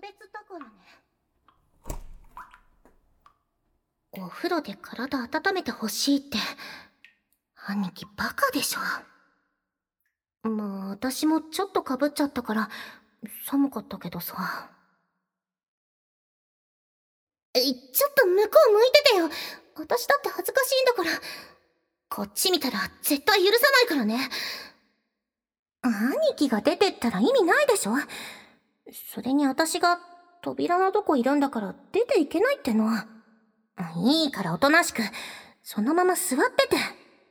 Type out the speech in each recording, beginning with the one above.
別だからね。お風呂で体温めてほしいって兄貴バカでしょ。まあ私もちょっとかぶっちゃったから寒かったけどさ。ちょっと向こう向いててよ。私だって恥ずかしいんだから。こっち見たら絶対許さないからね。兄貴が出てったら意味ないでしょ。それに私が扉のとこいるんだから出ていけないっての。いいからおとなしくそのまま座ってて。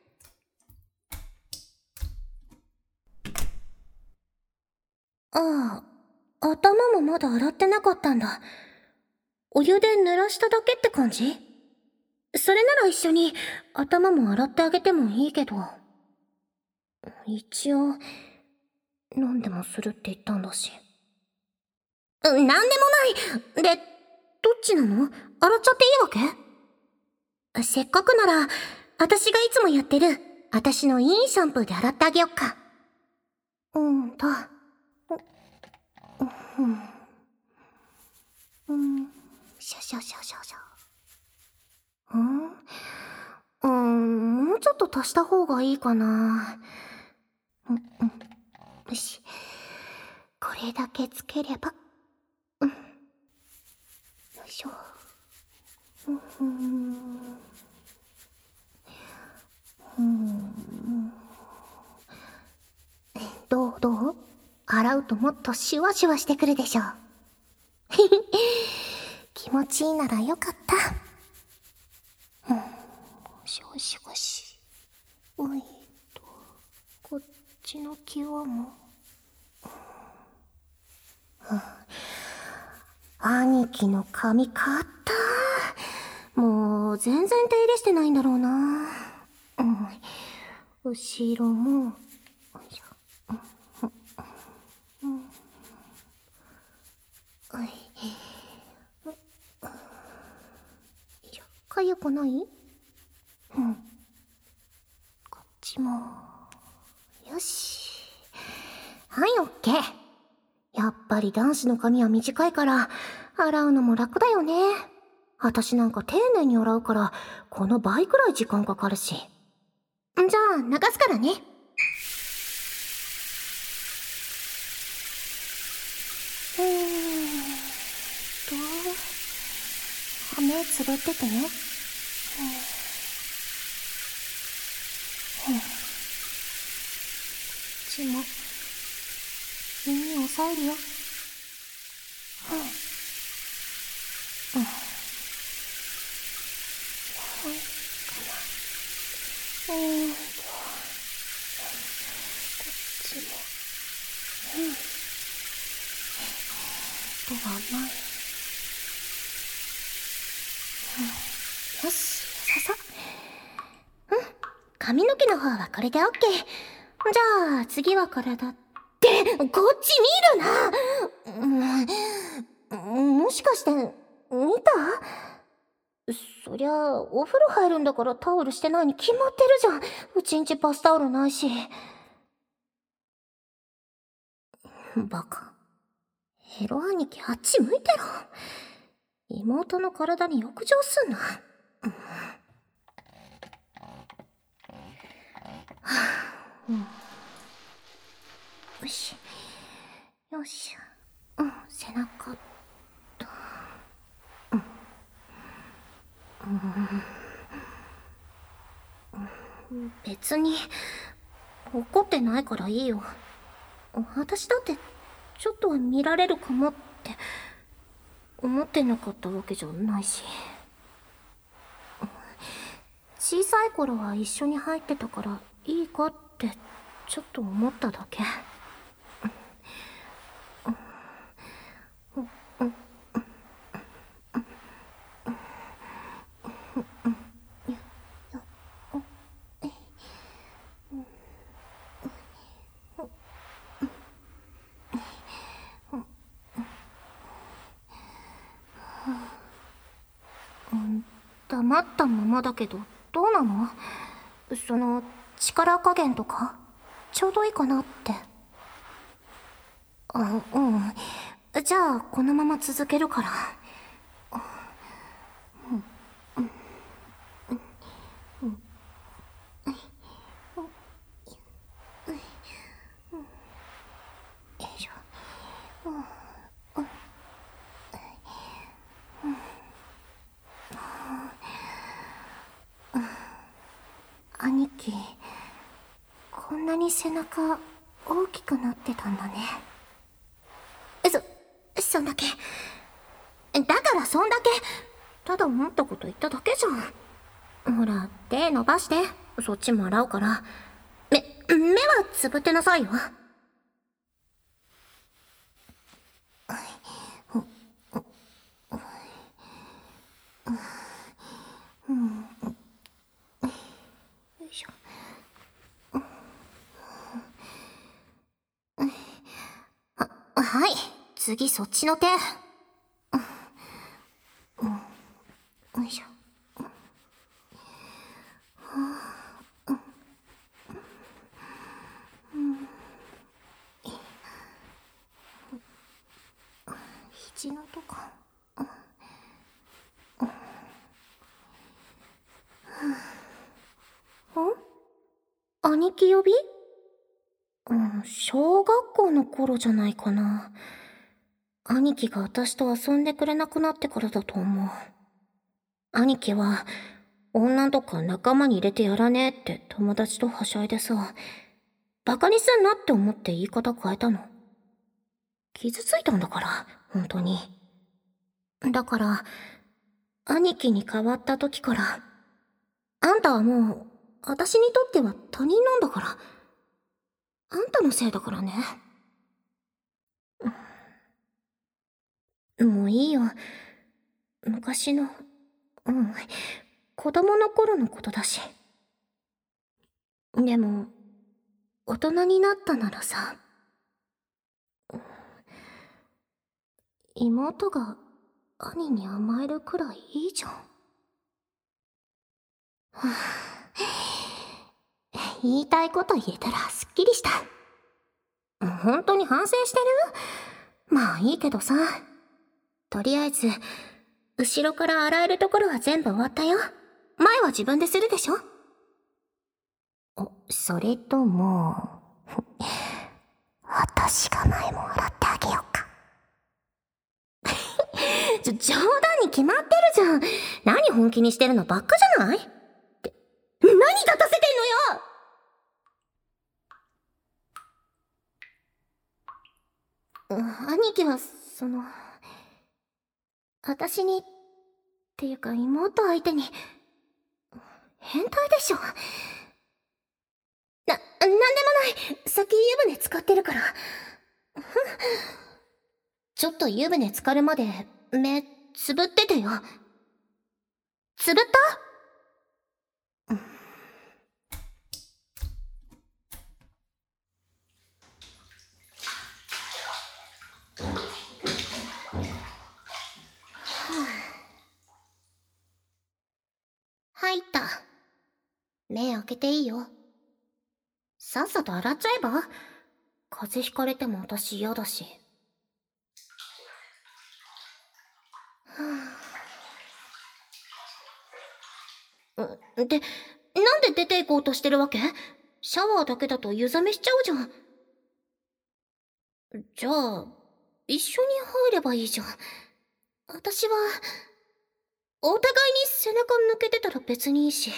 ああ、頭もまだ洗ってなかったんだ。お湯で濡らしただけって感じ？それなら一緒に頭も洗ってあげてもいいけど。一応何でもするって言ったんだし。なんでもない。で、どっちなの？洗っちゃっていいわけ？せっかくなら私がいつもやってる私のいいシャンプーで洗ってあげよっか。だ。シャシャシャシャシャ。もうちょっと足した方がいいかな。よし。これだけつければ。よいしょ。どう洗うともっとシュワシュワしてくるでしょ。気持ちいいならよかった。シュワシュワし。こっちの際も。兄貴の髪変わった。もう全然手入れしてないんだろうな。後ろも。かゆくない？こっちも。よし。はい、オッケー。やっぱり男子の髪は短いから洗うのも楽だよね。私なんか丁寧に洗うからこの倍くらい時間かかるし。じゃあ流すからね。目つぶっててね。こっちも耳押さえるよ。こっちも。音がない。よし、さ。髪の毛の方はこれでオッケー。じゃあ次は体って、こっち見るな。もしかして見た？そりゃお風呂入るんだからタオルしてないに決まってるじゃん。うちんちバスタオルないし。バカ。ヘロ兄貴あっち向いてろ。妹の体に浴場すんな。よし。よし。背中と。別に怒ってないからいいよ。私だってちょっとは見られるかもって思ってなかったわけじゃないし。小さい頃は一緒に入ってたからいいかってちょっと思っただけ。黙ったままだけどどうなの？その力加減とかちょうどいいかなって。 じゃあこのまま続けるから。よいしょ。兄貴、こんなに背中大きくなってたんだね。そんだけ。だからそんだけ。ただ思ったこと言っただけじゃん。ほら、手伸ばして。そっちも洗うから。目はつぶってなさいよ。よいしょ。はい、次そっちの手。よいしょ。肘のとか。兄貴呼び？小学校の頃じゃないかな。兄貴が私と遊んでくれなくなってからだと思う。兄貴は、女とか仲間に入れてやらねえって友達とはしゃいでさ、バカにすんなって思って言い方変えたの。傷ついたんだから、本当に。だから、兄貴に変わった時から、あんたはもう、私にとっては他人なんだから。あんたのせいだからね。もういいよ。昔の、子供の頃のことだし。でも、大人になったならさ、妹が兄に甘えるくらいいいじゃん。言いたいこと言えたらすっきりした。本当に反省してる？まあいいけどさ。とりあえず、後ろから洗えるところは全部終わったよ。前は自分でするでしょ？それとも、私が前も洗ってあげようか。冗談に決まってるじゃん。何本気にしてるのばっかじゃない？って、何立たせてんのよ！兄貴は、私に、っていうか妹相手に、変態でしょ。なんでもない。先湯船使ってるから。ちょっと湯船浸かるまで、目、つぶっててよ。つぶった？入った。目開けていいよ。さっさと洗っちゃえば？風邪ひかれても私嫌だし。で、なんで出て行こうとしてるわけ？シャワーだけだと湯冷めしちゃうじゃん。じゃあ、一緒に入ればいいじゃん。私は、お互いに背中抜けてたら別にいいし。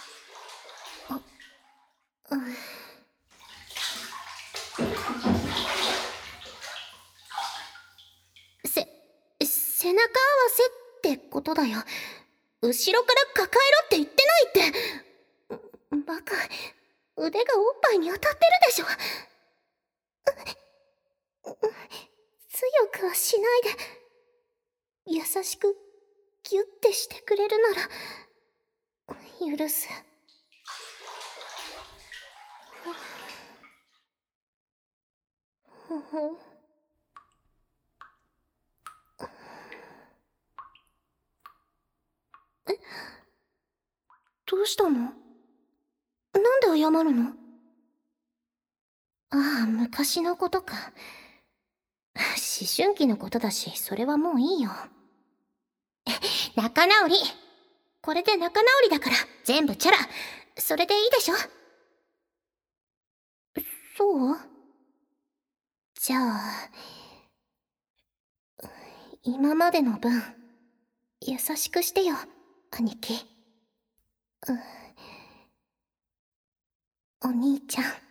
背中合わせってことだよ。後ろから抱えろって言ってないって。バカ、腕がおっぱいに当たってるでしょ。強くはしないで、優しくギュッてしてくれるなら許す。どうしたの？なんで謝るの？ああ、昔のことか。 春期のことだし、それはもういいよ。仲直り。これで仲直りだから、全部チャラ。それでいいでしょ？そう？じゃあ、今までの分、優しくしてよ、兄貴。お兄ちゃん。